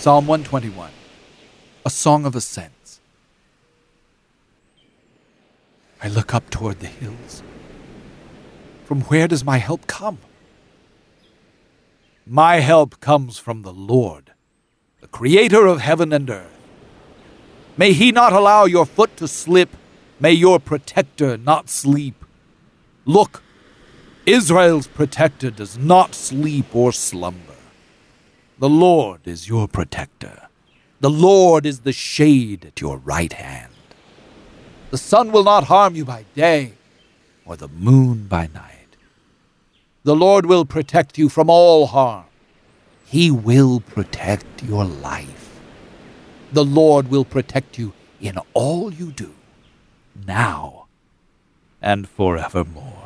Psalm 121, a song of ascents. I look up toward the hills. From where does my help come? My help comes from the Lord, the creator of heaven and earth. May he not allow your foot to slip. May your protector not sleep. Look, Israel's protector does not sleep or slumber. The Lord is your protector. The Lord is the shade at your right hand. The sun will not harm you by day, or the moon by night. The Lord will protect you from all harm. He will protect your life. The Lord will protect you in all you do, now and forevermore.